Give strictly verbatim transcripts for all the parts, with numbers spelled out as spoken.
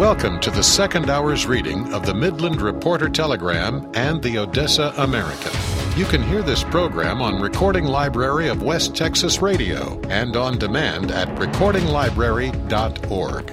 Welcome to the second hour's reading of the Midland Reporter Telegram and the Odessa American. You can hear this program on Recording Library of West Texas Radio and on demand at recording library dot org.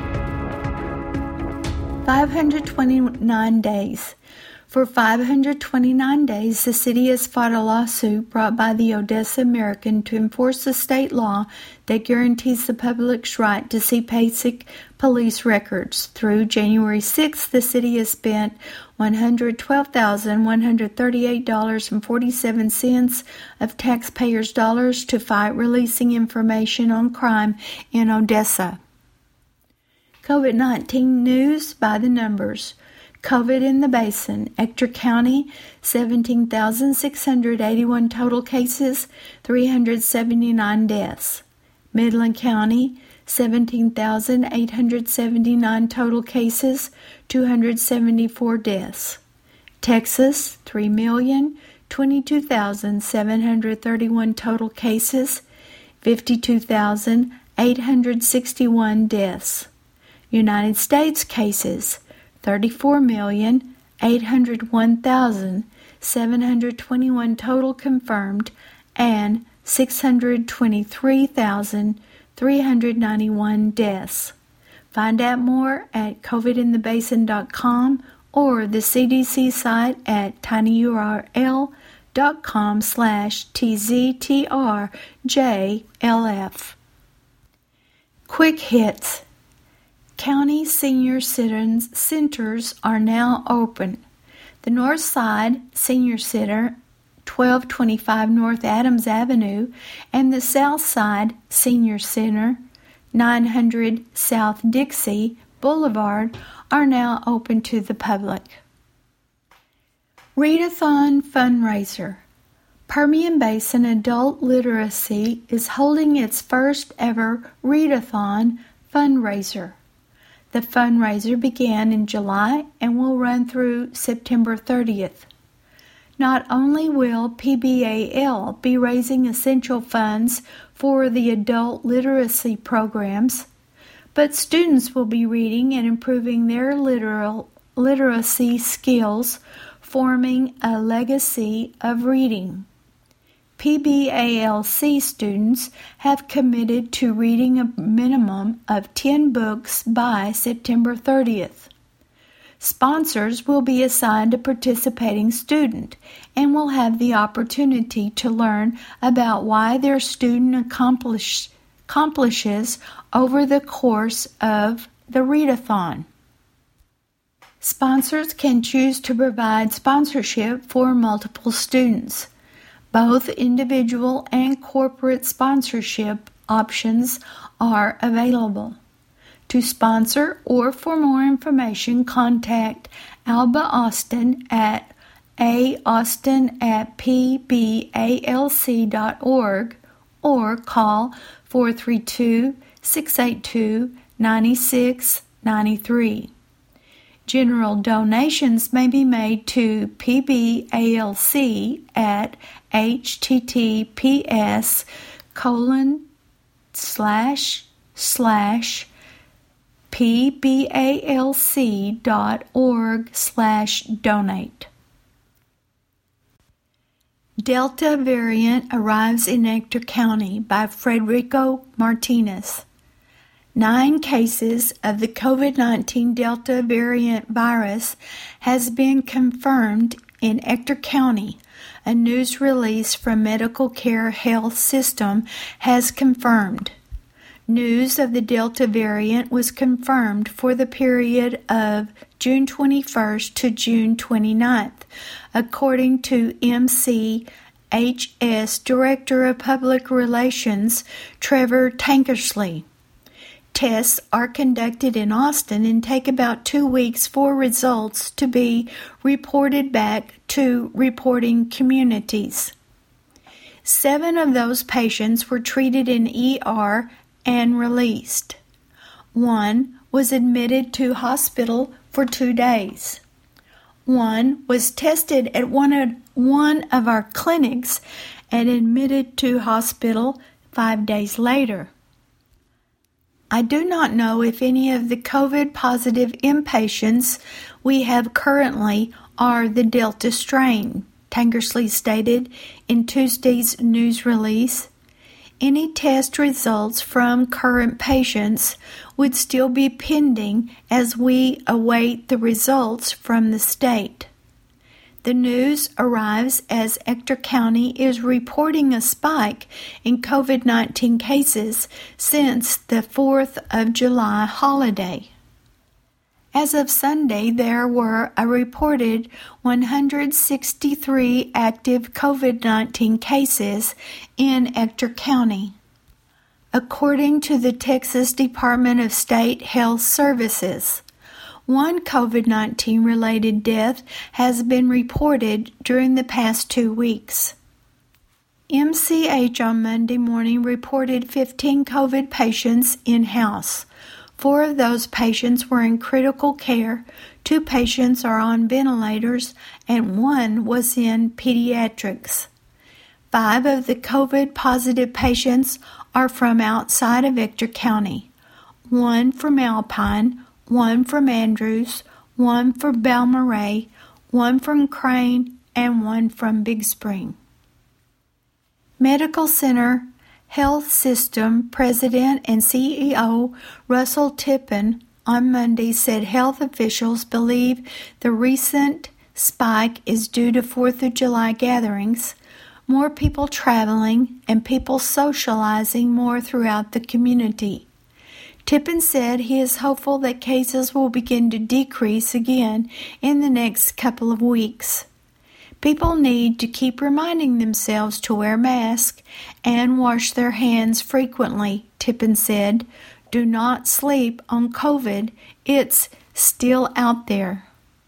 five hundred twenty-nine days. For five hundred twenty-nine days, the city has fought a lawsuit brought by the Odessa American to enforce a state law that guarantees the public's right to see basic police records. Through January sixth, the city has spent one hundred twelve thousand one hundred thirty-eight dollars and forty-seven cents of taxpayers' dollars to fight releasing information on crime in Odessa. COVID nineteen news by the numbers. COVID in the Basin. Ector County, seventeen thousand six hundred eighty-one total cases, three hundred seventy-nine deaths. Midland County, seventeen thousand eight hundred seventy-nine total cases, two hundred seventy-four deaths. Texas, three million twenty-two thousand seven hundred thirty-one total cases, fifty-two thousand eight hundred sixty-one deaths. United States cases, thirty-four million eight hundred one thousand seven hundred twenty-one total confirmed, and six hundred twenty-three thousand three hundred ninety-one deaths. Find out more at covid in the basin dot com or the C D C site at tinyurl dot com slash T Z T R J L F. Quick hits. County senior centers are now open. The North Side Senior Center, twelve twenty-five North Adams Avenue, and the South Side Senior Center, nine hundred South Dixie Boulevard, are now open to the public. Readathon Fundraiser. Permian Basin Adult Literacy is holding its first ever Readathon fundraiser. The fundraiser began in July and will run through September thirtieth. Not only will P B A L be raising essential funds for the adult literacy programs, but students will be reading and improving their literal literacy skills, forming a legacy of reading. P B A L C students have committed to reading a minimum of ten books by September thirtieth. Sponsors will be assigned a participating student and will have the opportunity to learn about why their student accomplish, accomplishes over the course of the readathon. Sponsors can choose to provide sponsorship for multiple students. Both individual and corporate sponsorship options are available. To sponsor or for more information, contact Alba Austin at austin at p b a l c dot org or call four three two, six eight two, nine six nine three. General donations may be made to P B A L C at https colon slash slash pbalc dot org slash donate. Delta variant arrives in Ector County by Frederico Martinez. Nine cases of the COVID nineteen Delta variant virus has been confirmed in Ector County. A news release from Medical Care Health System has confirmed. News of the Delta variant was confirmed for the period of June twenty-first to June twenty-ninth, according to M C H S Director of Public Relations Trevor Tankersley. Tests are conducted in Austin and take about two weeks for results to be reported back to reporting communities. Seven of those patients were treated in E R and released. One was admitted to hospital for two days. One was tested at one of, one of our clinics and admitted to hospital five days later. I do not know if any of the COVID-positive inpatients we have currently are the Delta strain, Tankersley stated in Tuesday's news release. Any test results from current patients would still be pending as we await the results from the state. The news arrives as Ector County is reporting a spike in COVID nineteen cases since the fourth of July holiday. As of Sunday, there were a reported one hundred sixty-three active COVID nineteen cases in Ector County. According to the Texas Department of State Health Services, one COVID nineteen related death has been reported during the past two weeks. M C H on Monday morning reported fifteen COVID patients in-house. Four of those patients were in critical care, two patients are on ventilators, and one was in pediatrics. Five of the COVID-positive patients are from outside of Ector County, one from Alpine, one from Andrews, one from Balmorhea, one from Crane, and one from Big Spring. Medical Center Health System President and C E O Russell Tippin on Monday said health officials believe the recent spike is due to fourth of July gatherings, more people traveling, and people socializing more throughout the community. Tippin said he is hopeful that cases will begin to decrease again in the next couple of weeks. People need to keep reminding themselves to wear masks and wash their hands frequently, Tippin said. Do not sleep on COVID. It's still out there.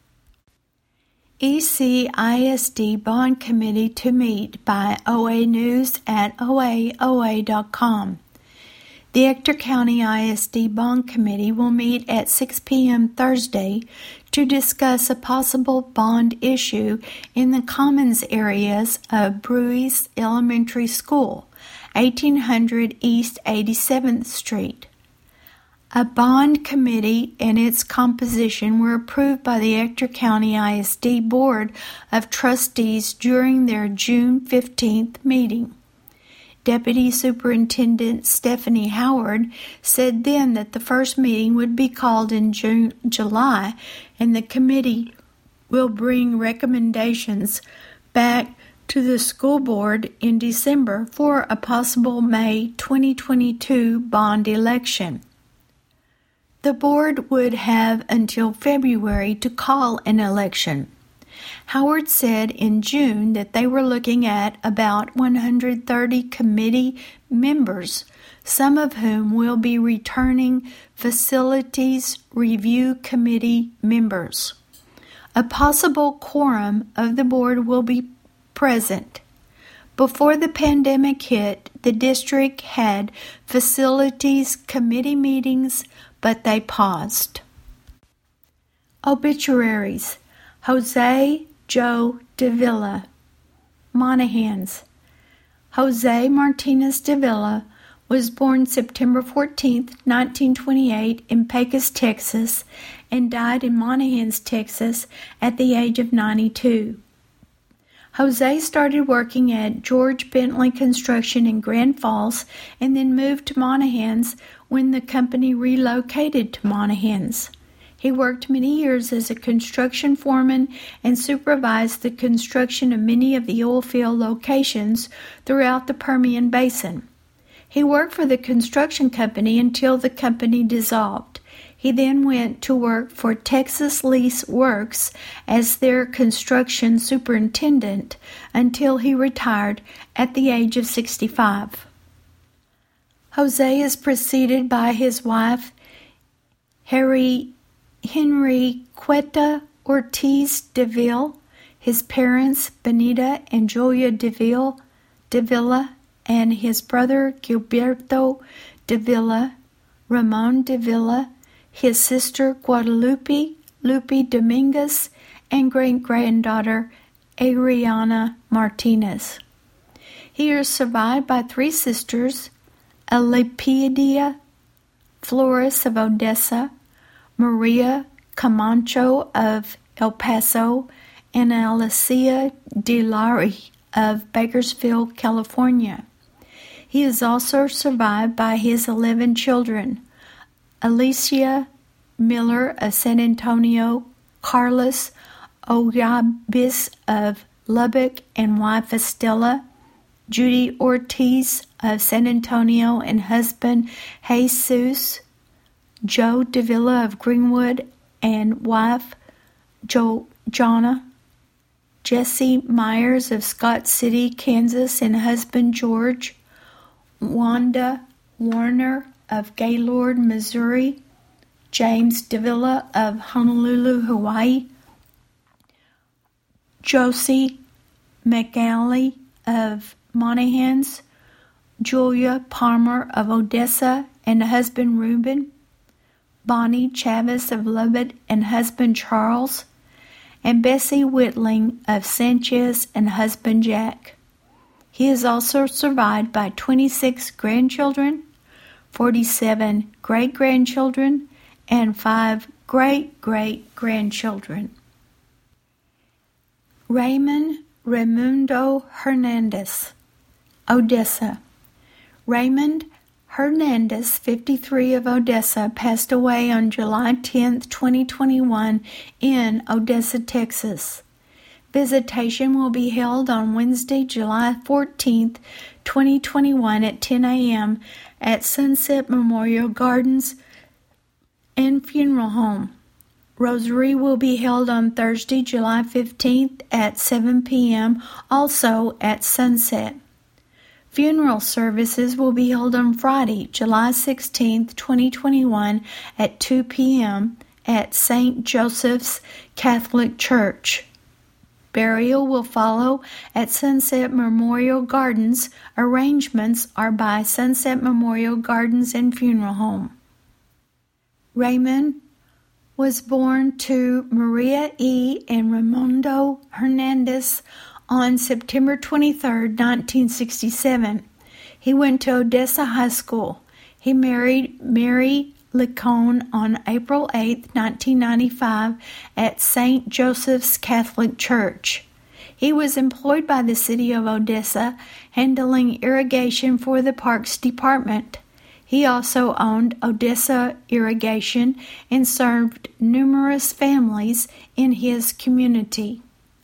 E C I S D Bond Committee to meet by O A News at O A O A dot com. The Ector County I S D Bond Committee will meet at six p.m. Thursday to discuss a possible bond issue in the commons areas of Bruys Elementary School, eighteen hundred East eighty-seventh Street. A bond committee and its composition were approved by the Ector County I S D Board of Trustees during their June fifteenth meeting. Deputy Superintendent Stephanie Howard said then that the first meeting would be called in June, July, and the committee will bring recommendations back to the school board in December for a possible May twenty twenty-two bond election. The board would have until February to call an election. Howard said in June that they were looking at about one hundred thirty committee members, some of whom will be returning Facilities Review Committee members. A possible quorum of the board will be present. Before the pandemic hit, the district had Facilities Committee meetings, but they paused. Obituaries. Jose Joe Davila, Monahans. Jose Martinez Davila was born September fourteenth, nineteen twenty-eight in Pecos, Texas, and died in Monahans, Texas at the age of ninety-two. Jose started working at George Bentley Construction in Grand Falls and then moved to Monahans when the company relocated to Monahans. He worked many years as a construction foreman and supervised the construction of many of the oil field locations throughout the Permian Basin. He worked for the construction company until the company dissolved. He then went to work for Texas Lease Works as their construction superintendent until he retired at the age of sixty-five. Jose is preceded by his wife, Harry Henriqueta Ortiz Davila, his parents Benita and Julia Davila, Davila, and his brother Gilberto Davila, Ramon Davila, his sister Guadalupe Lupe Dominguez, and great-granddaughter Ariana Martinez. He is survived by three sisters, Alepidia, Flores of Odessa, Maria Camacho of El Paso, and Alicia DeLari of Bakersfield, California. He is also survived by his eleven children: Alicia Miller of San Antonio, Carlos Oyabis of Lubbock and wife Estela, Judy Ortiz of San Antonio and husband Jesus, Joe Davila of Greenwood and wife jo- Jonna, Jesse Myers of Scott City, Kansas and husband George, Wanda Warner of Gaylord, Missouri, James Davila of Honolulu, Hawaii, Josie McAlley of Monahans, Julia Palmer of Odessa and husband Reuben, Bonnie Chavez of Lubbock and husband Charles, and Bessie Whitling of Sanchez and husband Jack. He is also survived by twenty-six grandchildren, forty-seven great-grandchildren, and five great-great-grandchildren. Raymond Raimundo Hernandez, Odessa. Raymond Hernandez, fifty-three, of Odessa, passed away on July tenth, twenty twenty-one in Odessa, Texas. Visitation will be held on Wednesday, July fourteenth, twenty twenty-one at ten a.m. at Sunset Memorial Gardens and Funeral Home. Rosary will be held on Thursday, July fifteenth at seven p.m., also at Sunset. Funeral services will be held on Friday, July sixteenth, twenty twenty-one at two p.m. at Saint Joseph's Catholic Church. Burial will follow at Sunset Memorial Gardens. Arrangements are by Sunset Memorial Gardens and Funeral Home. Raymond was born to Maria E. and Raimundo Hernandez on September twenty-third, nineteen sixty-seven. He went to Odessa High School. He married Mary Licone on April eighth, nineteen ninety-five at Saint Joseph's Catholic Church. He was employed by the city of Odessa, handling irrigation for the Parks Department. He also owned Odessa Irrigation and served numerous families in his community.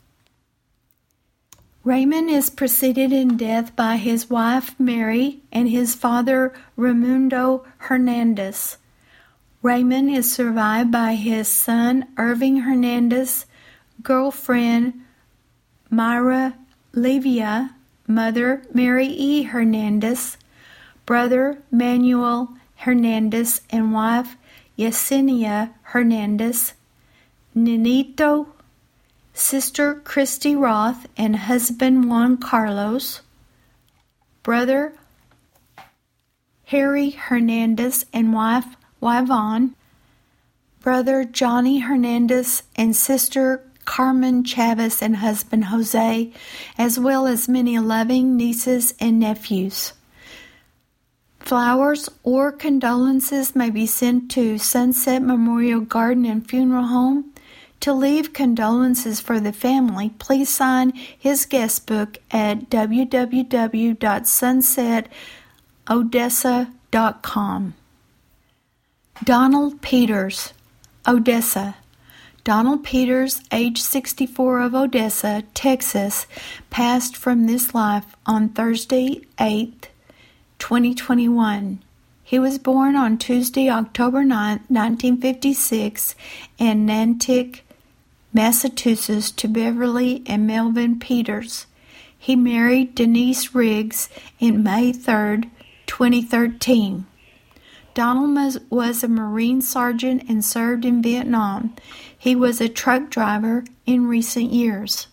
Raymond is preceded in death by his wife Mary and his father Raimundo Hernandez. Raymond is survived by his son Irving Hernandez, girlfriend Myra Livia, mother Mary E. Hernandez, brother Manuel Hernandez and wife Yesenia Hernandez, Ninito, sister Christy Roth and husband Juan Carlos, brother Harry Hernandez and wife Yvonne, brother Johnny Hernandez and sister Carmen Chavez and husband Jose, as well as many loving nieces and nephews. Flowers or condolences may be sent to Sunset Memorial Garden and Funeral Home. To leave condolences for the family, please sign his guest book at w w w dot sunset odessa dot com. Donald Peters, Odessa. Donald Peters, age sixty-four, of Odessa, Texas, passed from this life on Thursday, eighth, twenty twenty-one. He was born on Tuesday, October ninth, nineteen fifty-six, in Nantucket, Massachusetts, to Beverly and Melvin Peters. He married Denise Riggs in May third, twenty thirteen. Donald was a Marine sergeant and served in Vietnam. He was a truck driver in recent years.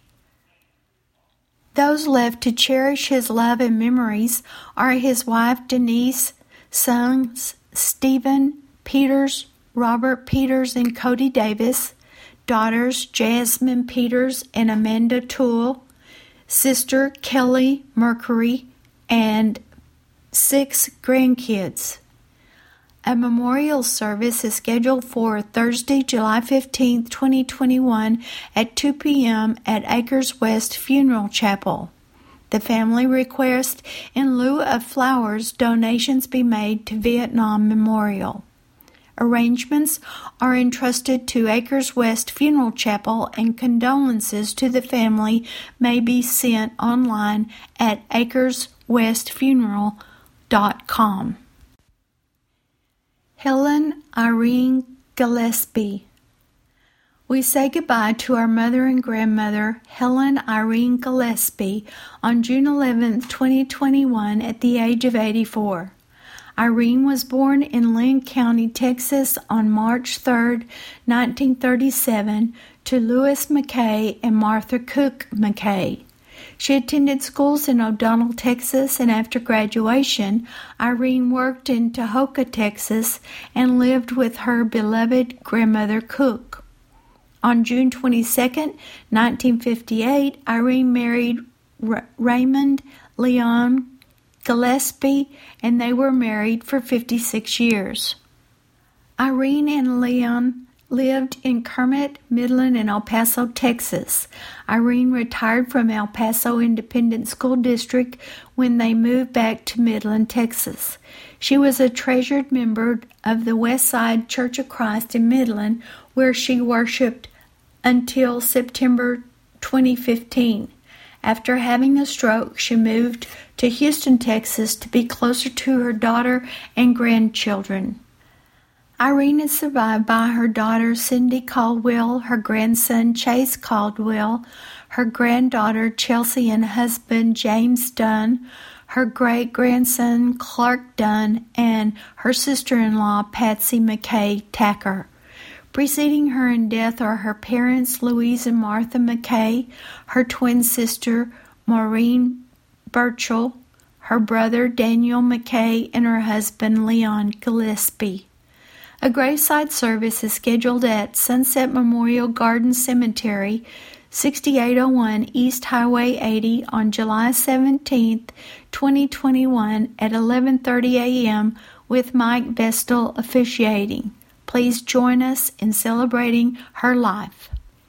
Those left to cherish his love and memories are his wife Denise, sons Stephen Peters, Robert Peters, and Cody Davis, daughters Jasmine Peters and Amanda Toole, sister Kelly Mercury, and six grandkids. A memorial service is scheduled for Thursday, July fifteenth, twenty twenty-one at two p.m. at Acres West Funeral Chapel. The family requests, in lieu of flowers, donations be made to Vietnam Memorial. Arrangements are entrusted to Acres West Funeral Chapel, and condolences to the family may be sent online at acres west funeral dot com. Helen Irene Gillespie. We say goodbye to our mother and grandmother, Helen Irene Gillespie, on June eleventh, twenty twenty-one, at the age of eighty-four. Irene was born in Lynn County, Texas, on March third, nineteen thirty-seven, to Louis McKay and Martha Cook McKay. She attended schools in O'Donnell, Texas, and after graduation, Irene worked in Tahoka, Texas, and lived with her beloved grandmother Cook. On June twenty-second, nineteen fifty-eight, Irene married R- Raymond Leon Gillespie, and they were married for fifty-six years. Irene and Leon lived in Kermit, Midland, and El Paso, Texas. Irene retired from El Paso Independent School District when they moved back to Midland, Texas. She was a treasured member of the West Side Church of Christ in Midland, where she worshiped until September twenty fifteen. After having a stroke, she moved to Houston, Texas, to be closer to her daughter and grandchildren. Irene is survived by her daughter Cindy Caldwell, her grandson Chase Caldwell, her granddaughter Chelsea and husband James Dunn, her great-grandson Clark Dunn, and her sister-in-law Patsy McKay Tacker. Preceding her in death are her parents Louise and Martha McKay, her twin sister Maureen Burchell, her brother Daniel McKay, and her husband Leon Gillespie. A graveside service is scheduled at Sunset Memorial Garden Cemetery, sixty-eight oh one East Highway eighty, on July seventeenth, twenty twenty-one at eleven thirty a.m. with Mike Vestal officiating. Please join us in celebrating her life.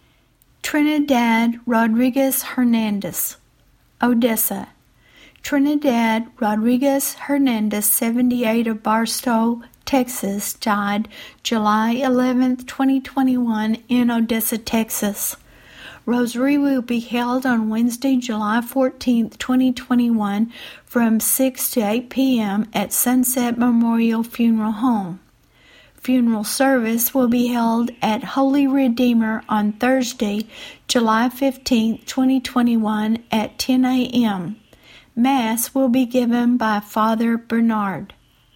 Trinidad Rodriguez Hernandez, Odessa. Trinidad Rodriguez Hernandez, seventy-eight, of Barstow, Texas, died July eleventh, twenty twenty-one in Odessa, Texas. Rosary will be held on Wednesday, July fourteenth, twenty twenty-one from six to eight p.m. at Sunset Memorial Funeral Home. Funeral service will be held at Holy Redeemer on Thursday, July fifteenth, twenty twenty-one at ten a.m. Mass will be given by Father Bernard.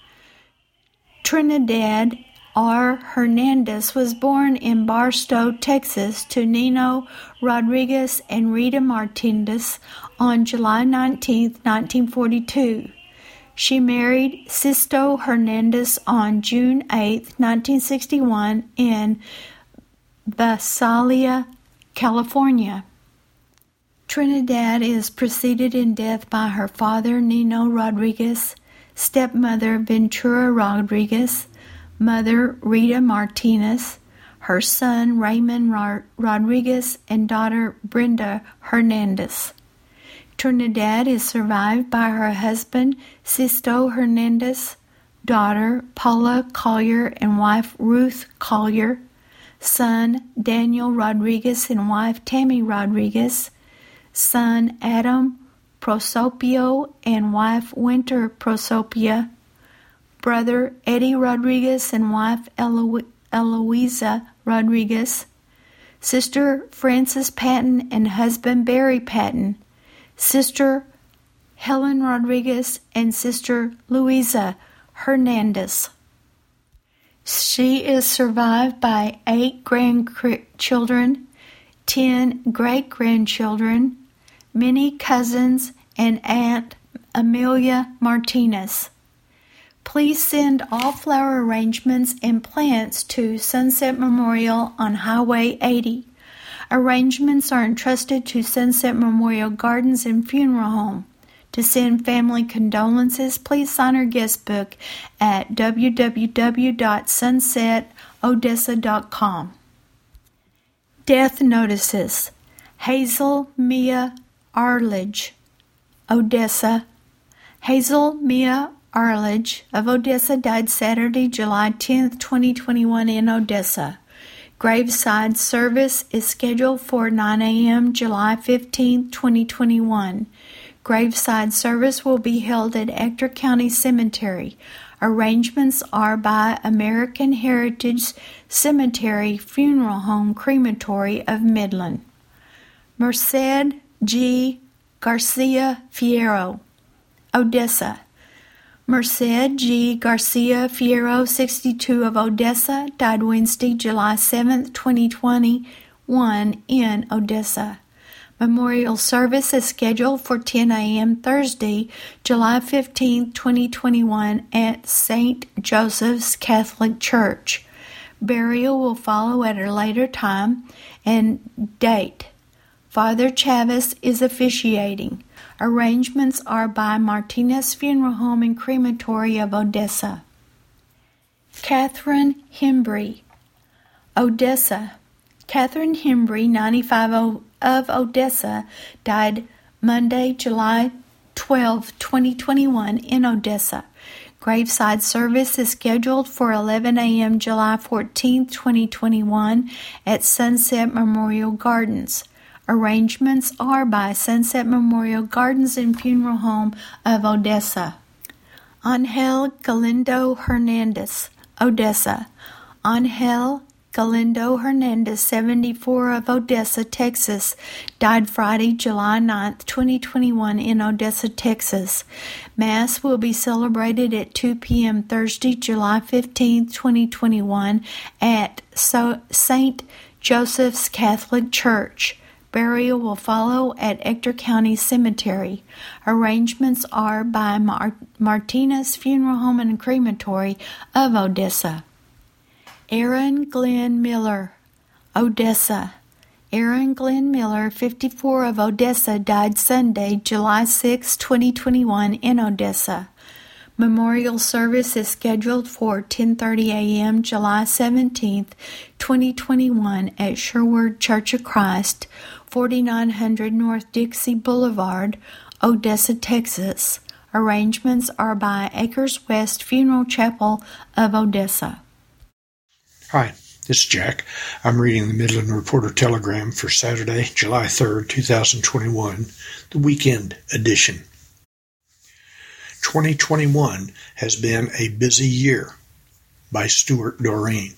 Trinidad R. Hernandez was born in Barstow, Texas, to Nino Rodriguez and Rita Martinez on July nineteenth, nineteen forty-two. She married Sisto Hernandez on June eighth, nineteen sixty-one in Visalia, California. Trinidad is preceded in death by her father, Nino Rodriguez, stepmother, Ventura Rodriguez, mother, Rita Martinez, her son, Raymond Rodriguez, and daughter, Brenda Hernandez. Trinidad is survived by her husband, Sisto Hernandez, daughter, Paula Collier, and wife, Ruth Collier, son, Daniel Rodriguez, and wife, Tammy Rodriguez, son, Adam Prosopio, and wife, Winter Prosopia, brother, Eddie Rodriguez, and wife, Elo- Eloisa Rodriguez, sister, Frances Patton, and husband, Barry Patton, sister Helen Rodriguez, and sister Luisa Hernandez. She is survived by eight grandchildren, ten great-grandchildren, many cousins, and Aunt Amelia Martinez. Please send all flower arrangements and plants to Sunset Memorial on Highway eighty. Arrangements are entrusted to Sunset Memorial Gardens and Funeral Home. To send family condolences, please sign our guest book at w w w dot sunset odessa dot com. Death notices. Hazel Mia Arledge, Odessa. Hazel Mia Arledge of Odessa died Saturday, July tenth, twenty twenty-one in Odessa. Graveside service is scheduled for nine a.m. July fifteenth, twenty twenty-one. Graveside service will be held at Ector County Cemetery. Arrangements are by American Heritage Cemetery Funeral Home Crematory of Midland. Merced G. Garcia Fierro, Odessa. Merced G. Garcia Fierro, sixty-two, of Odessa, died Wednesday, July seventh, twenty twenty-one, in Odessa. Memorial service is scheduled for ten a.m. Thursday, July fifteenth, twenty twenty-one, at Saint Joseph's Catholic Church. Burial will follow at a later time and date. Father Chavez is officiating. Arrangements are by Martinez Funeral Home and Crematory of Odessa. Catherine Hembry, Odessa. Catherine Hembry, ninety-five, of Odessa, died Monday, July twelfth, twenty twenty-one, in Odessa. Graveside service is scheduled for eleven a.m. July fourteenth, twenty twenty-one, at Sunset Memorial Gardens. Arrangements are by Sunset Memorial Gardens and Funeral Home of Odessa. Angel Galindo Hernandez, Odessa. Angel Galindo Hernandez, seventy-four, of Odessa, Texas, died Friday, July ninth, twenty twenty-one, in Odessa, Texas. Mass will be celebrated at two p.m. Thursday, July fifteenth, twenty twenty-one, at Saint Joseph's Catholic Church. Burial will follow at Ector County Cemetery. Arrangements are by Mar- Martinez Funeral Home and Crematory of Odessa. Aaron Glenn Miller, Odessa. Aaron Glenn Miller, fifty-four, of Odessa, died Sunday, July sixth, twenty twenty-one, in Odessa. Memorial service is scheduled for ten thirty a.m. July seventeenth, twenty twenty-one, at Sherwood Church of Christ, forty-nine hundred North Dixie Boulevard, Odessa, Texas. Arrangements are by Acres West Funeral Chapel of Odessa. Hi, this is Jack. I'm reading the Midland Reporter Telegram for Saturday, July third, twenty twenty-one, the weekend edition. twenty twenty-one has been a busy year, by Stuart Doreen.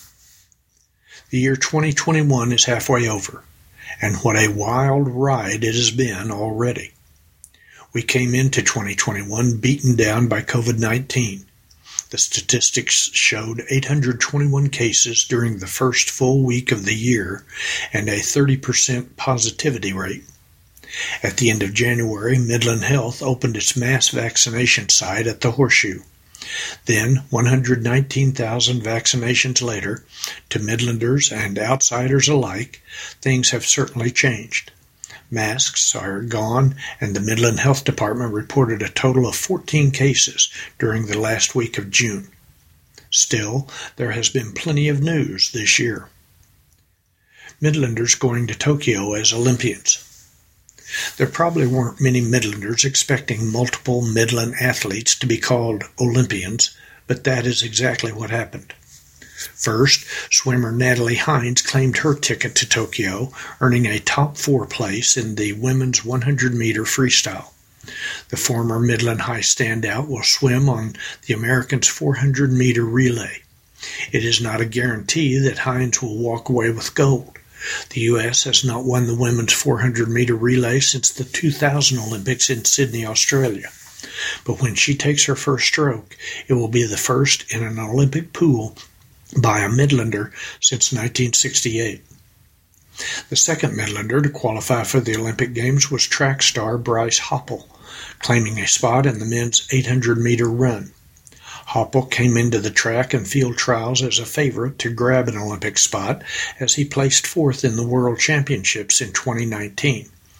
The year twenty twenty-one is halfway over, and what a wild ride it has been already. We came into twenty twenty-one beaten down by covid nineteen. The statistics showed eight hundred twenty-one cases during the first full week of the year and a thirty percent positivity rate. At the end of January, Midland Health opened its mass vaccination site at the Horseshoe. Then, one hundred nineteen thousand vaccinations later, to Midlanders and outsiders alike, things have certainly changed. Masks are gone, and the Midland Health Department reported a total of fourteen cases during the last week of June. Still, there has been plenty of news this year. Midlanders going to Tokyo as Olympians. There probably weren't many Midlanders expecting multiple Midland athletes to be called Olympians, but that is exactly what happened. First, swimmer Natalie Hines claimed her ticket to Tokyo, earning a top four place in the women's one hundred meter freestyle. The former Midland High standout will swim on the Americans' four hundred meter relay. It is not a guarantee that Hines will walk away with gold. The U S has not won the women's four hundred meter relay since the two thousand Olympics in Sydney, Australia. But when she takes her first stroke, it will be the first in an Olympic pool by a Midlander since nineteen sixty-eight. The second Midlander to qualify for the Olympic Games was track star Bryce Hoppel, claiming a spot in the men's eight hundred meter run. Hoppel came into the track and field trials as a favorite to grab an Olympic spot as he placed fourth in the World Championships in twenty nineteen.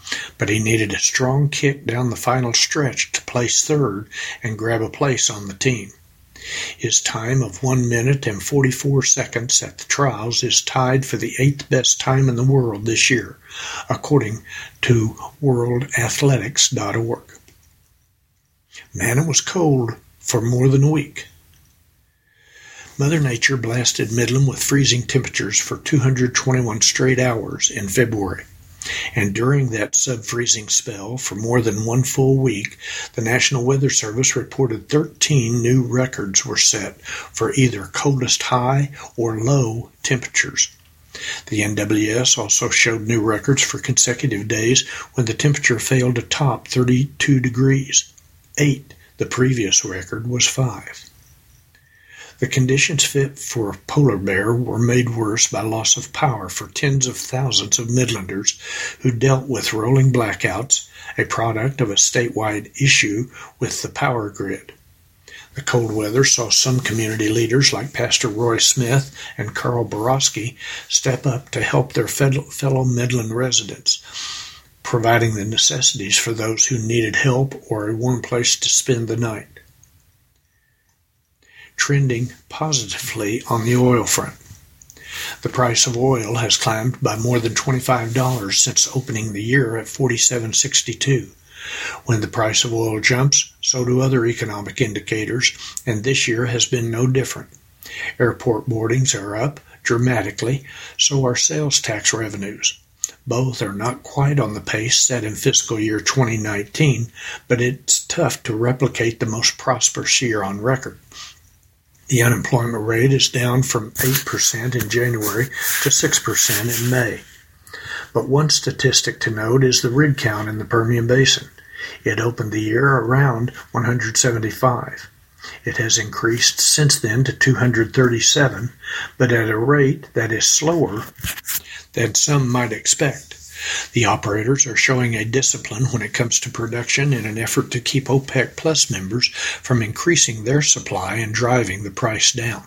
but he needed a strong kick down the final stretch to place third and grab a place on the team. His time of one minute and forty-four seconds at the trials is tied for the eighth best time in the world this year, according to world athletics dot org. Man, it was cold for more than a week. Mother Nature blasted Midland with freezing temperatures for two hundred twenty-one straight hours in February. And during that sub-freezing spell for more than one full week, the National Weather Service reported thirteen new records were set for either coldest high or low temperatures. The N W S also showed new records for consecutive days when the temperature failed to top thirty-two degrees. Eight. The previous record was five. The conditions fit for a polar bear were made worse by loss of power for tens of thousands of Midlanders who dealt with rolling blackouts, a product of a statewide issue with the power grid. The cold weather saw some community leaders like Pastor Roy Smith and Carl Borowski step up to help their fellow Midland residents, providing the necessities for those who needed help or a warm place to spend the night. Trending positively on the oil front. The price of oil has climbed by more than twenty-five dollars since opening the year at forty-seven sixty-two. When the price of oil jumps, so do other economic indicators, and this year has been no different. Airport boardings are up dramatically, so are sales tax revenues. Both are not quite on the pace set in fiscal year twenty nineteen, but it's tough to replicate the most prosperous year on record. The unemployment rate is down from eight percent in January to six percent in May. But one statistic to note is the rig count in the Permian Basin. It opened the year around one hundred seventy-five. It has increased since then to two hundred thirty-seven, but at a rate that is slower than some might expect. The operators are showing a discipline when it comes to production in an effort to keep OPEC Plus members from increasing their supply and driving the price down.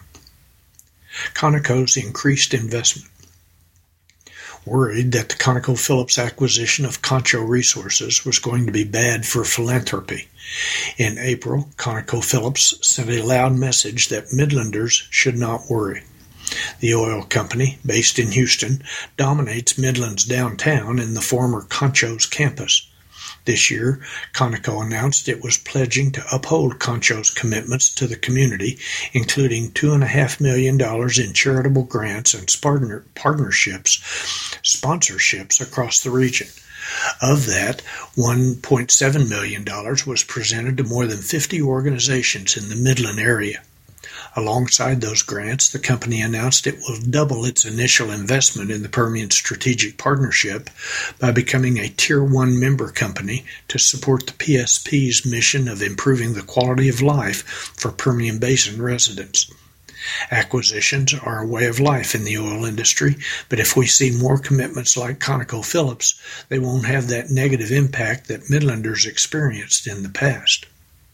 Conoco's increased investment. Worried that the ConocoPhillips acquisition of Concho Resources was going to be bad for philanthropy, in April, ConocoPhillips sent a loud message that Midlanders should not worry. The oil company, based in Houston, dominates Midland's downtown in the former Concho's campus. This year, Conoco announced it was pledging to uphold Concho's commitments to the community, including two point five million dollars in charitable grants and partner, partnerships, sponsorships across the region. Of that, one point seven million dollars was presented to more than fifty organizations in the Midland area. Alongside those grants, the company announced it will double its initial investment in the Permian Strategic Partnership by becoming a Tier one member company to support the P S P's mission of improving the quality of life for Permian Basin residents. Acquisitions are a way of life in the oil industry, but if we see more commitments like ConocoPhillips, they won't have that negative impact that Midlanders experienced in the past.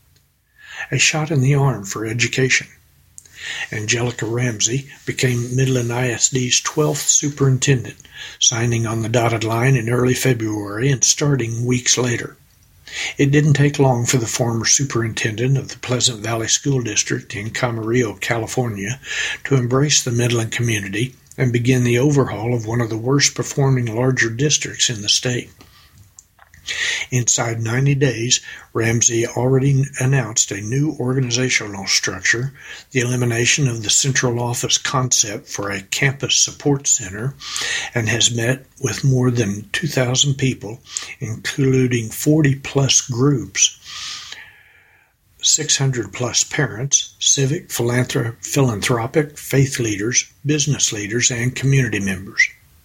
A shot in the arm for education. Angelica Ramsey became Midland I S D's twelfth superintendent, signing on the dotted line in early February and starting weeks later. It didn't take long for the former superintendent of the Pleasant Valley School District in Camarillo, California, to embrace the Midland community and begin the overhaul of one of the worst-performing larger districts in the state. Inside ninety days, Ramsey already announced a new organizational structure, the elimination of the central office concept for a campus support center, and has met with more than two thousand people, including forty plus groups, six hundred plus parents, civic, philanthrop- philanthropic, faith leaders, business leaders, and community members.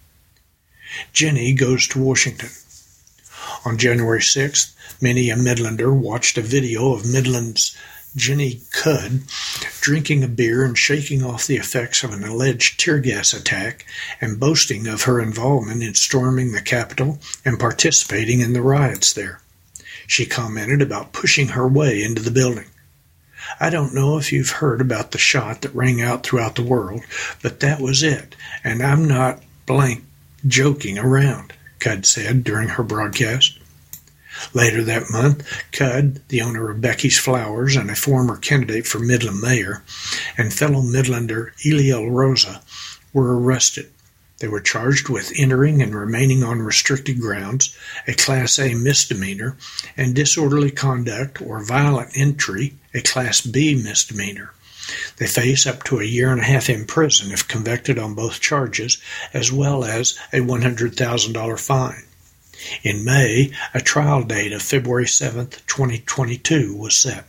Jenny goes to Washington. On January sixth, many a Midlander watched a video of Midland's Jenny Cudd drinking a beer and shaking off the effects of an alleged tear gas attack and boasting of her involvement in storming the Capitol and participating in the riots there. She commented about pushing her way into the building. I don't know if you've heard about the shot that rang out throughout the world, but that was it, and I'm not blank joking around. Cudd said during her broadcast. Later that month, Cudd, the owner of Becky's Flowers and a former candidate for Midland mayor, and fellow Midlander Eliel Rosa were arrested. They were charged with entering and remaining on restricted grounds, a Class A misdemeanor, and disorderly conduct or violent entry, a Class B misdemeanor. They face up to a year and a half in prison if convicted on both charges, as well as a one hundred thousand dollars fine. In May, a trial date of February seventh, twenty twenty-two was set.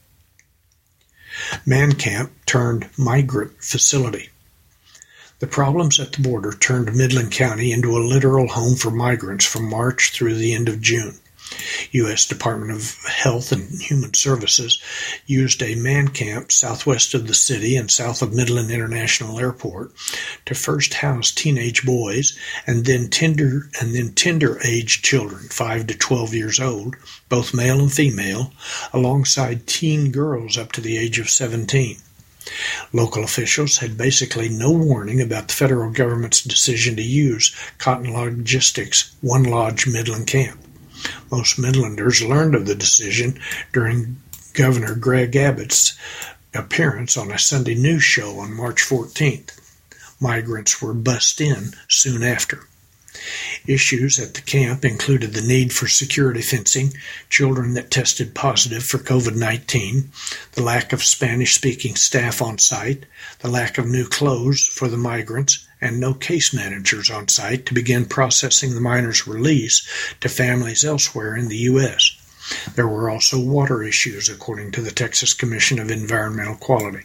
Man camp turned migrant facility. The problems at the border turned Midland County into a literal home for migrants from March through the end of June. U S Department of Health and Human Services used a man camp southwest of the city and south of Midland International Airport to first house teenage boys and then tender and then tender-aged children, five to twelve years old, both male and female, alongside teen girls up to the age of seventeen. Local officials had basically no warning about the federal government's decision to use Cotton Logistics' One Lodge Midland Camp. Most Midlanders learned of the decision during Governor Greg Abbott's appearance on a Sunday news show on March fourteenth. Migrants were bussed in soon after. Issues at the camp included the need for security fencing, children that tested positive for COVID nineteen, the lack of Spanish-speaking staff on site, the lack of new clothes for the migrants, and no case managers on site to begin processing the minors' release to families elsewhere in the U S There were also water issues, according to the Texas Commission of Environmental Quality.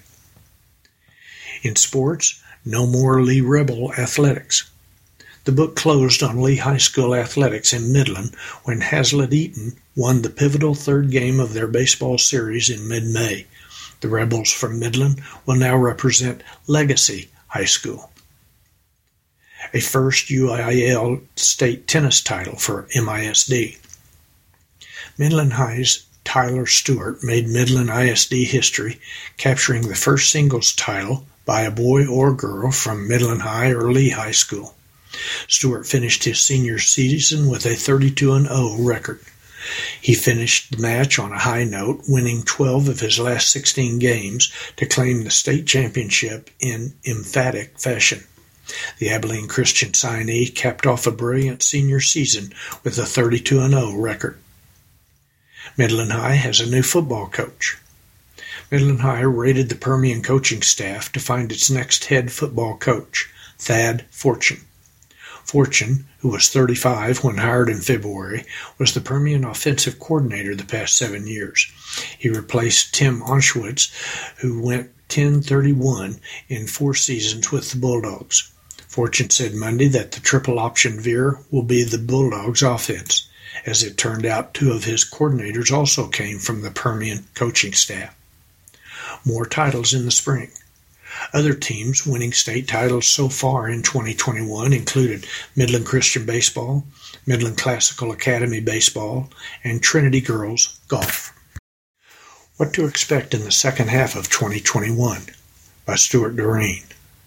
In sports, no more Lee Rebel athletics. The book closed on Lee High School athletics in Midland when Hazlitt Eaton won the pivotal third game of their baseball series in mid-May. The Rebels from Midland will now represent Legacy High School. A first U I L state tennis title for M I S D. Midland High's Tyler Stewart made Midland I S D history, capturing the first singles title by a boy or girl from Midland High or Lee High School. Stewart finished his senior season with a thirty-two and oh record. He finished the match on a high note, winning twelve of his last sixteen games to claim the state championship in emphatic fashion. The Abilene Christian signee capped off a brilliant senior season with a thirty-two and oh record. Midland High has a new football coach. Midland High raided the Permian coaching staff to find its next head football coach, Thad Fortune. Fortune, who was thirty-five when hired in February, was the Permian offensive coordinator the past seven years. He replaced Tim Onschwitz, who went ten thirty-one in four seasons with the Bulldogs. Fortune said Monday that the triple option veer will be the Bulldogs' offense. As it turned out, two of his coordinators also came from the Permian coaching staff. More titles in the spring. Other teams winning state titles so far in twenty twenty-one included Midland Christian Baseball, Midland Classical Academy Baseball, and Trinity Girls Golf. What to expect in the second half of twenty twenty-one by Stuart Doreen.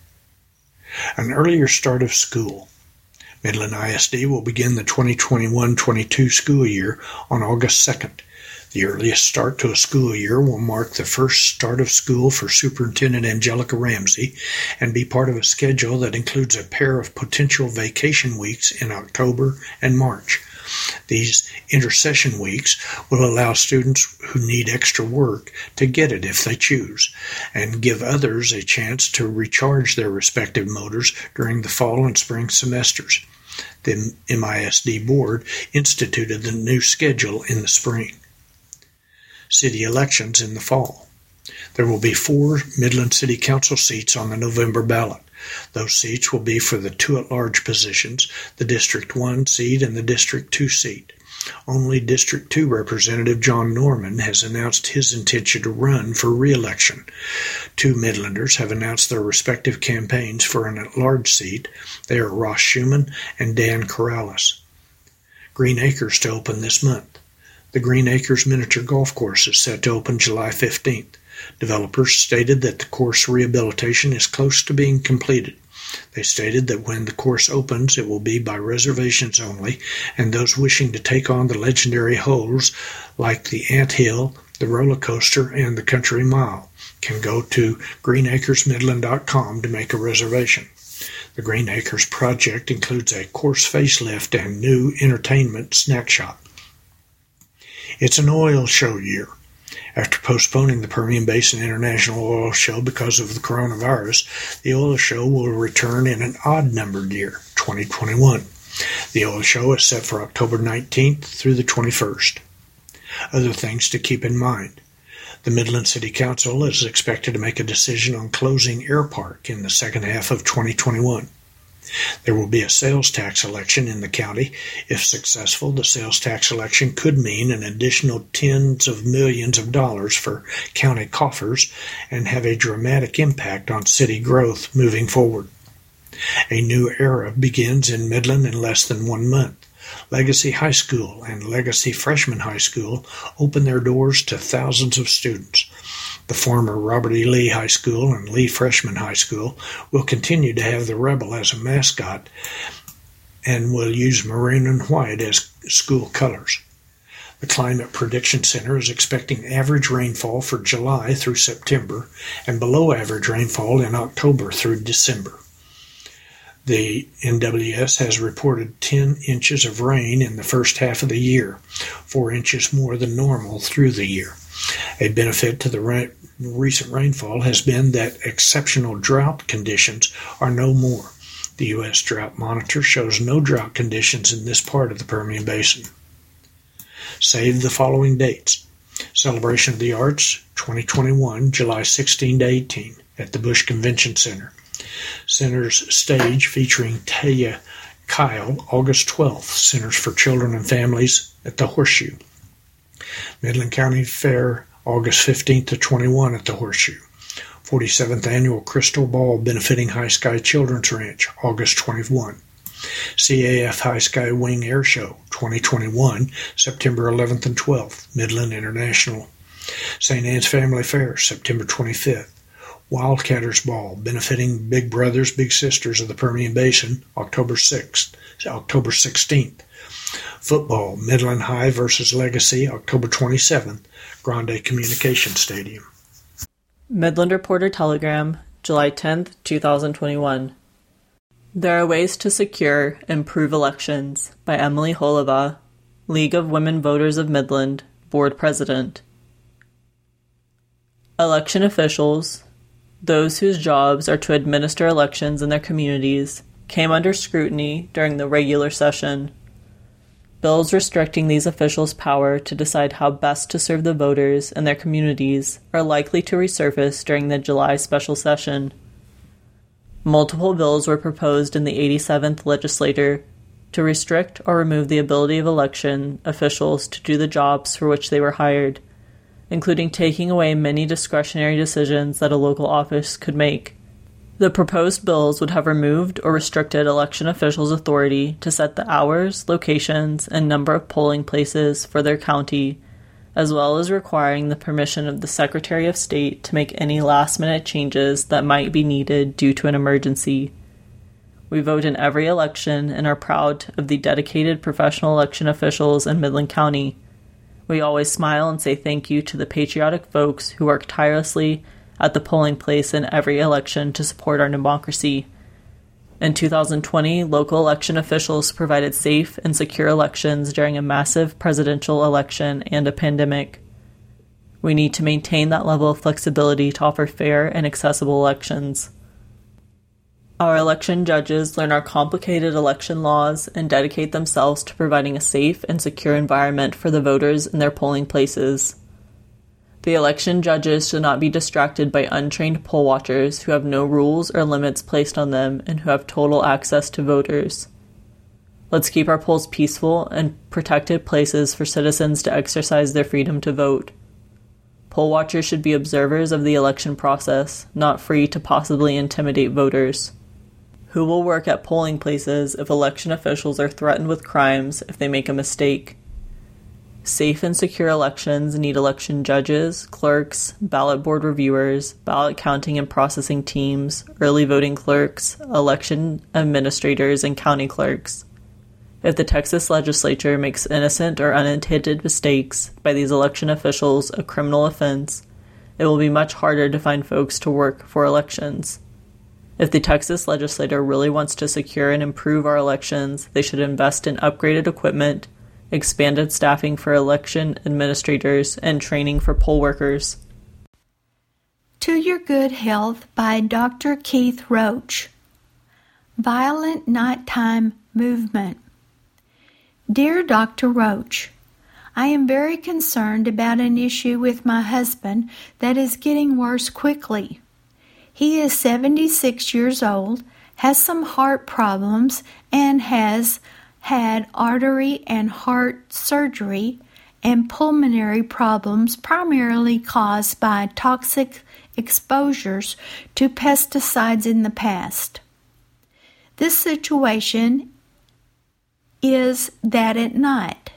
An earlier start of school. Midland I S D will begin the twenty twenty-one twenty-two school year on August second. The earliest start to a school year will mark the first start of school for Superintendent Angelica Ramsey and be part of a schedule that includes a pair of potential vacation weeks in October and March. These intercession weeks will allow students who need extra work to get it if they choose, and give others a chance to recharge their respective motors during the fall and spring semesters. The M I S D board instituted the new schedule in the spring. City elections in the fall. There will be four Midland City Council seats on the November ballot. Those seats will be for the two at-large positions, the District one seat and the District two seat. Only District two Representative John Norman has announced his intention to run for re-election. Two Midlanders have announced their respective campaigns for an at-large seat. They are Ross Schumann and Dan Corrales. Green Acres to open this month. The Green Acres Miniature Golf Course is set to open July fifteenth. Developers stated that the course rehabilitation is close to being completed. They stated that when the course opens, it will be by reservations only, and those wishing to take on the legendary holes like the Ant Hill, the roller coaster, and the Country Mile can go to green acres midland dot com to make a reservation. The Green Acres project includes a course facelift and new entertainment snack shop. It's an oil show year. After postponing the Permian Basin International Oil Show because of the coronavirus, the oil show will return in an odd-numbered year, twenty twenty-one. The oil show is set for October nineteenth through the twenty-first. Other things to keep in mind. The Midland City Council is expected to make a decision on closing Air Park in the second half of twenty twenty-one. There will be a sales tax election in the county. If successful, the sales tax election could mean an additional tens of millions of dollars for county coffers and have a dramatic impact on city growth moving forward. A new era begins in Midland in less than one month. Legacy High School and Legacy Freshman High School open their doors to thousands of students. The former Robert E. Lee High School and Lee Freshman High School will continue to have the Rebel as a mascot and will use maroon and white as school colors. The Climate Prediction Center is expecting average rainfall for July through September and below average rainfall in October through December. The N W S has reported ten inches of rain in the first half of the year, four inches more than normal through the year. A benefit to the ra- recent rainfall has been that exceptional drought conditions are no more. The U S Drought Monitor shows no drought conditions in this part of the Permian Basin. Save the following dates. Celebration of the Arts, twenty twenty-one, July sixteenth to eighteenth, at the Bush Convention Center. Center's stage featuring Taya Kyle, August twelfth, Centers for Children and Families at the Horseshoe. Midland County Fair, August fifteenth to twenty-first at the Horseshoe. forty-seventh Annual Crystal Ball benefiting High Sky Children's Ranch, August twenty-first. C A F High Sky Wing Air Show, twenty twenty-one, September eleventh and twelfth, Midland International. Saint Anne's Family Fair, September twenty-fifth. Wildcatters Ball, benefiting Big Brothers, Big Sisters of the Permian Basin, October sixth, October sixteenth. Football, Midland High versus Legacy, October twenty-seventh, Grande Communication Stadium. Midland Reporter Telegram, July tenth, twenty twenty-one. There are ways to secure, improve elections, by Emily Holova, League of Women Voters of Midland, Board President. Election officials, those whose jobs are to administer elections in their communities, came under scrutiny during the regular session. Bills restricting these officials' power to decide how best to serve the voters and their communities are likely to resurface during the July special session. Multiple bills were proposed in the eighty-seventh Legislature to restrict or remove the ability of election officials to do the jobs for which they were hired, including taking away many discretionary decisions that a local office could make. The proposed bills would have removed or restricted election officials' authority to set the hours, locations, and number of polling places for their county, as well as requiring the permission of the Secretary of State to make any last-minute changes that might be needed due to an emergency. We vote in every election and are proud of the dedicated professional election officials in Midland County. We always smile and say thank you to the patriotic folks who work tirelessly at the polling place in every election to support our democracy. In two thousand twenty, local election officials provided safe and secure elections during a massive presidential election and a pandemic. We need to maintain that level of flexibility to offer fair and accessible elections. Our election judges learn our complicated election laws and dedicate themselves to providing a safe and secure environment for the voters in their polling places. The election judges should not be distracted by untrained poll watchers who have no rules or limits placed on them and who have total access to voters. Let's keep our polls peaceful and protected places for citizens to exercise their freedom to vote. Poll watchers should be observers of the election process, not free to possibly intimidate voters. Who will work at polling places if election officials are threatened with crimes if they make a mistake? Safe and secure elections need election judges, clerks, ballot board reviewers, ballot counting and processing teams, early voting clerks, election administrators, and county clerks. If the Texas legislature makes innocent or unintended mistakes by these election officials a criminal offense, it will be much harder to find folks to work for elections. If the Texas legislature really wants to secure and improve our elections, they should invest in upgraded equipment, expanded staffing for election administrators, and training for poll workers. To Your Good Health by Doctor Keith Roach. Violent Nighttime Movement. Dear Doctor Roach, I am very concerned about an issue with my husband that is getting worse quickly. He is seventy-six years old, has some heart problems, and has had artery and heart surgery and pulmonary problems primarily caused by toxic exposures to pesticides in the past. This situation is that at night,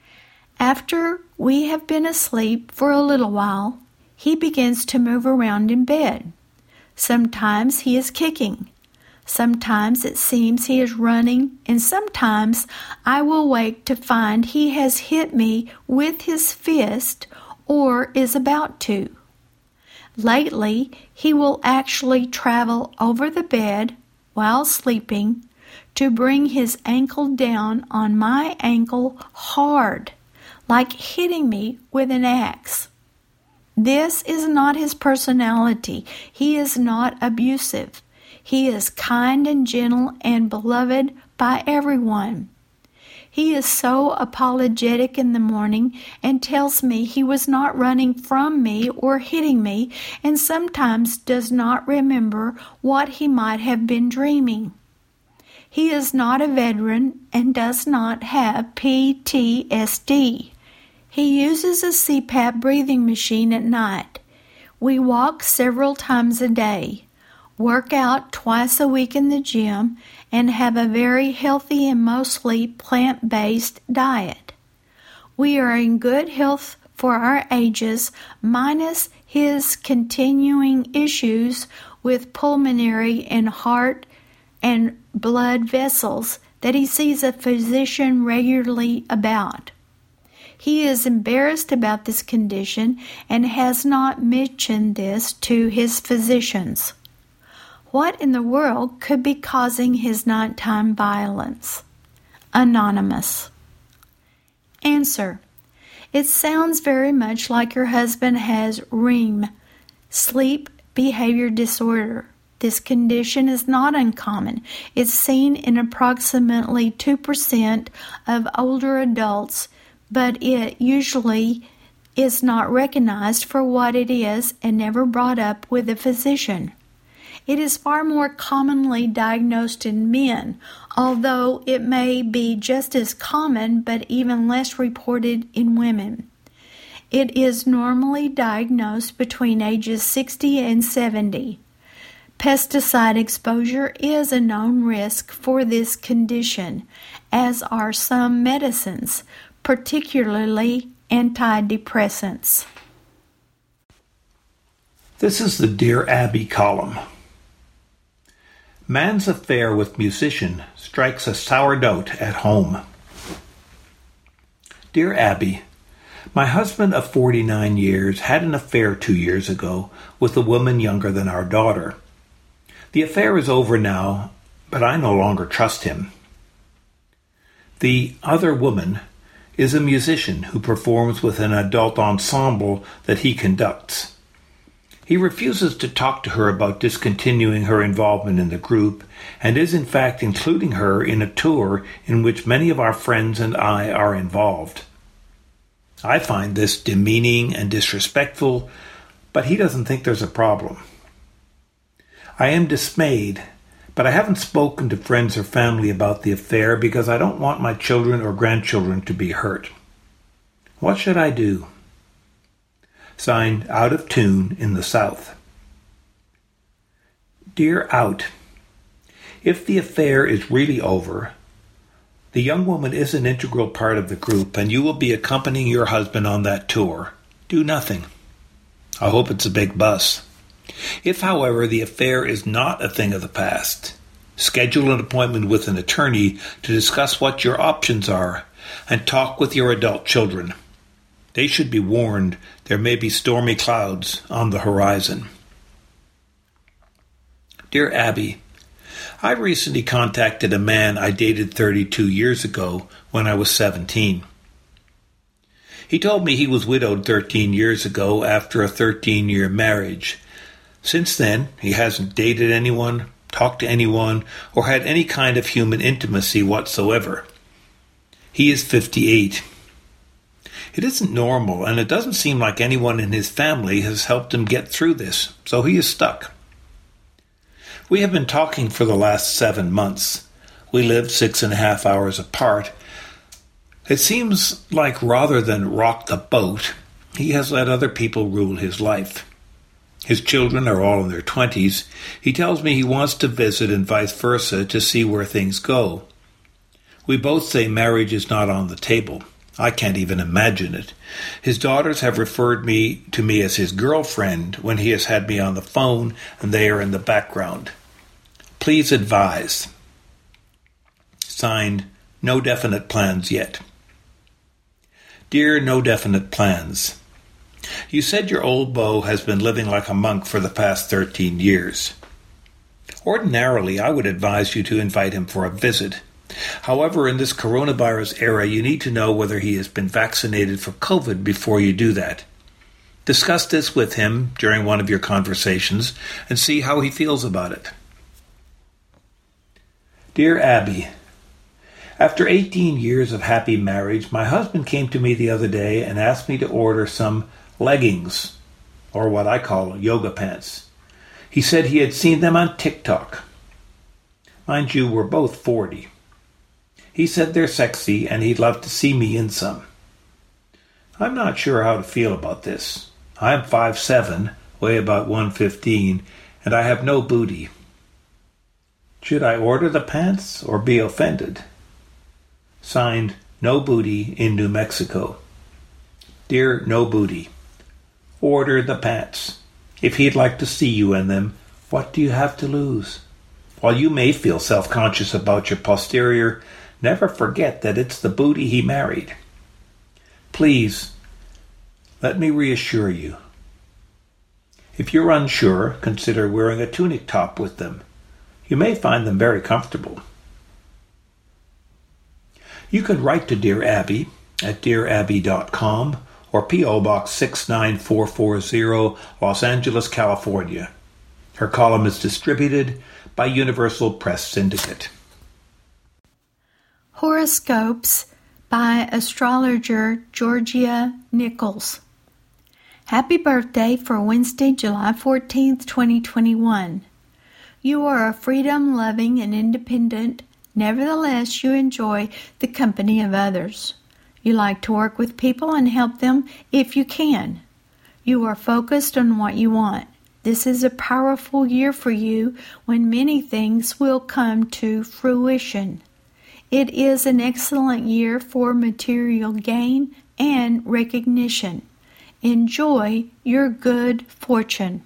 after we have been asleep for a little while, he begins to move around in bed. Sometimes he is kicking. Sometimes it seems he is running, and sometimes I will wake to find he has hit me with his fist or is about to. Lately, he will actually travel over the bed while sleeping to bring his ankle down on my ankle hard, like hitting me with an axe. This is not his personality. He is not abusive. He is kind and gentle and beloved by everyone. He is so apologetic in the morning and tells me he was not running from me or hitting me, and sometimes does not remember what he might have been dreaming. He is not a veteran and does not have P T S D. He uses a C PAP breathing machine at night. We walk several times a day, work out twice a week in the gym, and have a very healthy and mostly plant-based diet. We are in good health for our ages, minus his continuing issues with pulmonary and heart and blood vessels that he sees a physician regularly about. He is embarrassed about this condition and has not mentioned this to his physicians. What in the world could be causing his nighttime violence? Anonymous. Answer. It sounds very much like your husband has R E M, sleep behavior disorder. This condition is not uncommon. It's seen in approximately two percent of older adults, but it usually is not recognized for what it is and never brought up with a physician. It is far more commonly diagnosed in men, although it may be just as common but even less reported in women. It is normally diagnosed between ages sixty and seventy. Pesticide exposure is a known risk for this condition, as are some medicines, particularly antidepressants. This is the Dear Abby column. Man's affair with musician strikes a sour note at home. Dear Abby, my husband of forty-nine years had an affair two years ago with a woman younger than our daughter. The affair is over now, but I no longer trust him. The other woman is a musician who performs with an adult ensemble that he conducts. He refuses to talk to her about discontinuing her involvement in the group, and is in fact including her in a tour in which many of our friends and I are involved. I find this demeaning and disrespectful, but he doesn't think there's a problem. I am dismayed, but I haven't spoken to friends or family about the affair because I don't want my children or grandchildren to be hurt. What should I do? Signed, Out of Tune in the South. Dear Out, if the affair is really over, The young woman is an integral part of the group, and you will be accompanying your husband on that tour. Do nothing. I hope it's a big bus. If, however, the affair is not a thing of the past, schedule an appointment with an attorney to discuss what your options are and talk with your adult children. They should be warned there may be stormy clouds on the horizon. Dear Abby, I recently contacted a man I dated thirty-two years ago when I was seventeen. He told me he was widowed thirteen years ago after a thirteen-year marriage. Since then, he hasn't dated anyone, talked to anyone, or had any kind of human intimacy whatsoever. He is fifty-eight. It isn't normal, and it doesn't seem like anyone in his family has helped him get through this, so he is stuck. We have been talking for the last seven months. We live six and a half hours apart. It seems like rather than rock the boat, he has let other people rule his life. His children are all in their twenties. He tells me he wants to visit and vice versa to see where things go. We both say marriage is not on the table. I can't even imagine it. His daughters have referred me to me as his girlfriend when he has had me on the phone, and they are in the background. Please advise. Signed, No Definite Plans Yet. Dear No Definite Plans, you said your old beau has been living like a monk for the past thirteen years. Ordinarily, I would advise you to invite him for a visit. However, in this coronavirus era, you need to know whether he has been vaccinated for COVID before you do that. Discuss this with him during one of your conversations and see how he feels about it. Dear Abby, after eighteen years of happy marriage, my husband came to me the other day and asked me to order some leggings, or what I call yoga pants. He said he had seen them on TikTok. Mind you, we're both forty. He said they're sexy and he'd love to see me in some. I'm not sure how to feel about this. I'm five foot seven, weigh about one fifteen, and I have no booty. Should I order the pants or be offended? Signed, No Booty in New Mexico. Dear No Booty, order the pants. If he'd like to see you in them, what do you have to lose? While you may feel self-conscious about your posterior, never forget that it's the booty he married. Please, let me reassure you. If you're unsure, consider wearing a tunic top with them. You may find them very comfortable. You can write to Dear Abby at dear abby dot com or P O Box six nine four four zero, Los Angeles, California. Her column is distributed by Universal Press Syndicate. Horoscopes by astrologer Georgia Nichols. Happy birthday for Wednesday, July fourteenth, twenty twenty-one. You are a freedom-loving and independent. Nevertheless, you enjoy the company of others. You like to work with people and help them if you can. You are focused on what you want. This is a powerful year for you when many things will come to fruition. It is an excellent year for material gain and recognition. Enjoy your good fortune.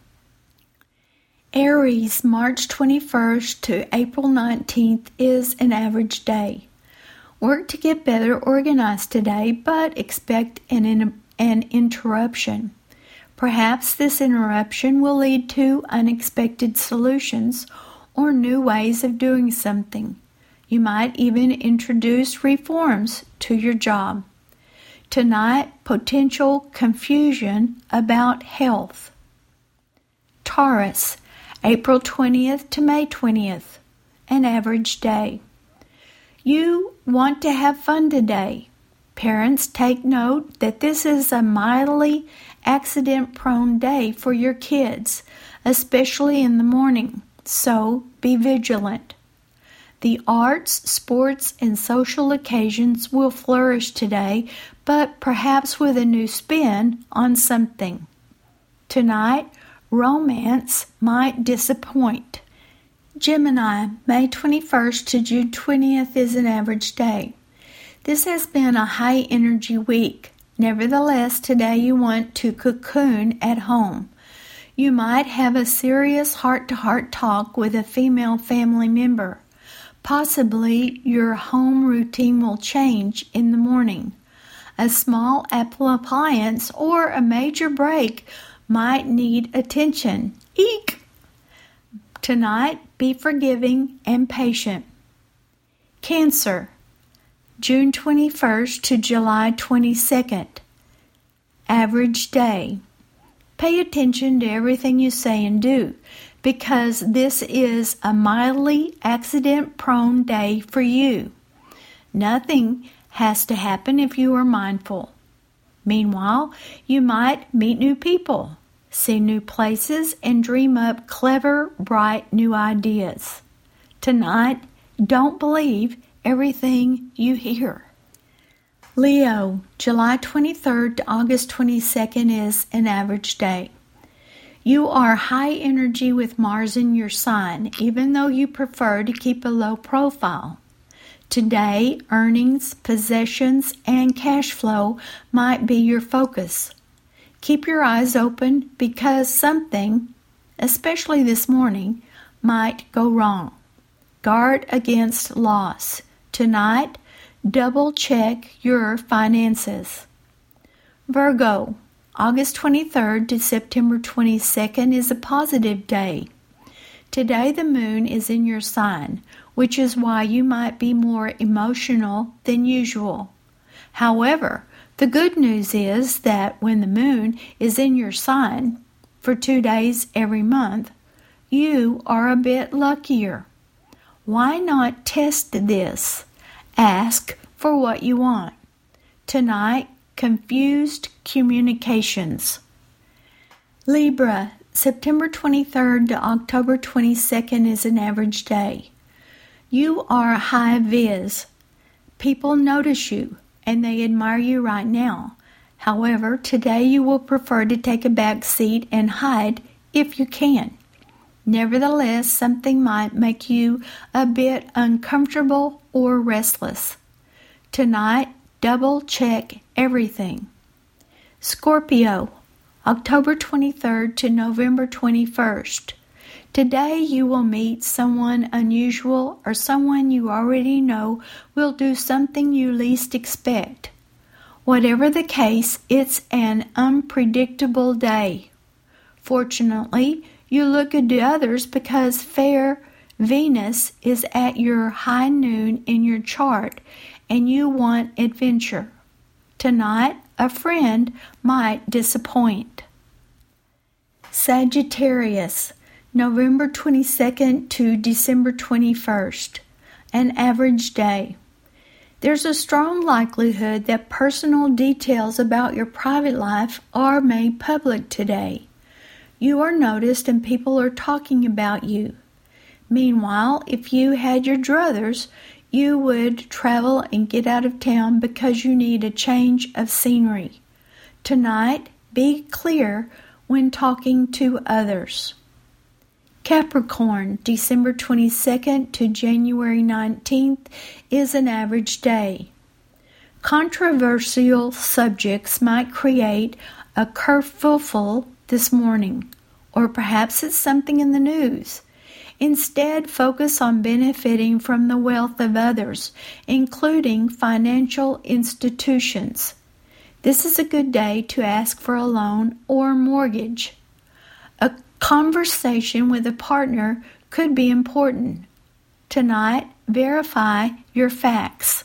Aries, March twenty-first to April nineteenth is an average day. Work to get better organized today, but expect an, in, an interruption. Perhaps this interruption will lead to unexpected solutions or new ways of doing something. You might even introduce reforms to your job. Tonight, potential confusion about health. Taurus, April twentieth to May twentieth, an average day. You want to have fun today. Parents, take note that this is a mildly accident-prone day for your kids, especially in the morning, so be vigilant. The arts, sports, and social occasions will flourish today, but perhaps with a new spin on something. Tonight, romance might disappoint. Gemini, May twenty-first to June twentieth is an average day. This has been a high-energy week. Nevertheless, today you want to cocoon at home. You might have a serious heart-to-heart talk with a female family member. Possibly your home routine will change in the morning. A small Apple appliance or a major break might need attention. Eek! Tonight, be forgiving and patient. Cancer, June twenty-first to July twenty-second. Average day. Pay attention to everything you say and do, because this is a mildly accident-prone day for you. Nothing has to happen if you are mindful. Meanwhile, you might meet new people, see new places, and dream up clever, bright new ideas. Tonight, don't believe everything you hear. Leo, July twenty-third to August twenty-second is an average day. You are high energy with Mars in your sign, even though you prefer to keep a low profile. Today, earnings, possessions, and cash flow might be your focus. Keep your eyes open because something, especially this morning, might go wrong. Guard against loss. Tonight, double check your finances. Virgo, August twenty-third to September twenty-second is a positive day. Today the moon is in your sign, which is why you might be more emotional than usual. However, the good news is that when the moon is in your sign for two days every month, you are a bit luckier. Why not test this? Ask for what you want. Tonight, confused communications. Libra, September twenty-third to October twenty-second is an average day. You are high vis. People notice you, and they admire you right now. However, today you will prefer to take a back seat and hide if you can. Nevertheless, something might make you a bit uncomfortable or restless. Tonight, double check everything. Scorpio, October twenty-third to November twenty-first. Today you will meet someone unusual or someone you already know will do something you least expect. Whatever the case, it's an unpredictable day. Fortunately, you look good to others because fair Venus is at your high noon in your chart and you want adventure. Tonight, a friend might disappoint. Sagittarius, November twenty-second to December twenty-first, an average day. There's a strong likelihood that personal details about your private life are made public today. You are noticed and people are talking about you. Meanwhile, if you had your druthers, you would travel and get out of town because you need a change of scenery. Tonight, be clear when talking to others. Capricorn, December twenty-second to January nineteenth is an average day. Controversial subjects might create a kerfuffle this morning, or perhaps it's something in the news. Instead, focus on benefiting from the wealth of others, including financial institutions. This is a good day to ask for a loan or mortgage. A conversation with a partner could be important. Tonight, verify your facts.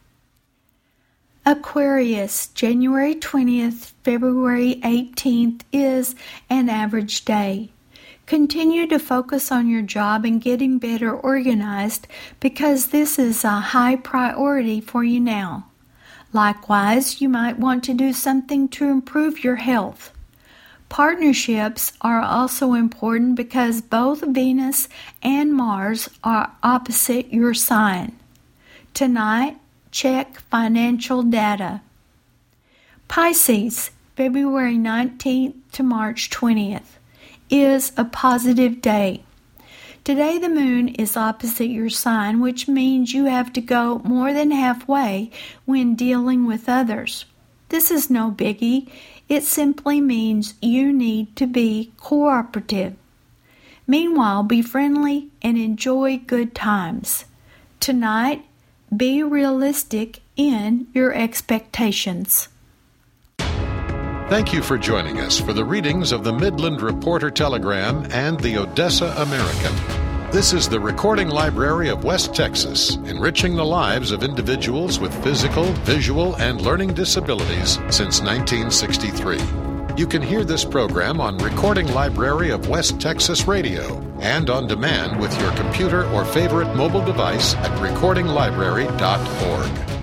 Aquarius, January twentieth, February eighteenth is an average day. Continue to focus on your job and getting better organized because this is a high priority for you now. Likewise, you might want to do something to improve your health. Partnerships are also important because both Venus and Mars are opposite your sign. Tonight, check financial data. Pisces, February nineteenth to March twentieth, is a positive day. Today the moon is opposite your sign, which means you have to go more than halfway when dealing with others. This is no biggie. It simply means you need to be cooperative. Meanwhile, be friendly and enjoy good times. Tonight, be realistic in your expectations. Thank you for joining us for the readings of the Midland Reporter Telegram and the Odessa American. This is the Recording Library of West Texas, enriching the lives of individuals with physical, visual, and learning disabilities since nineteen sixty-three. You can hear this program on Recording Library of West Texas Radio and on demand with your computer or favorite mobile device at recording library dot org.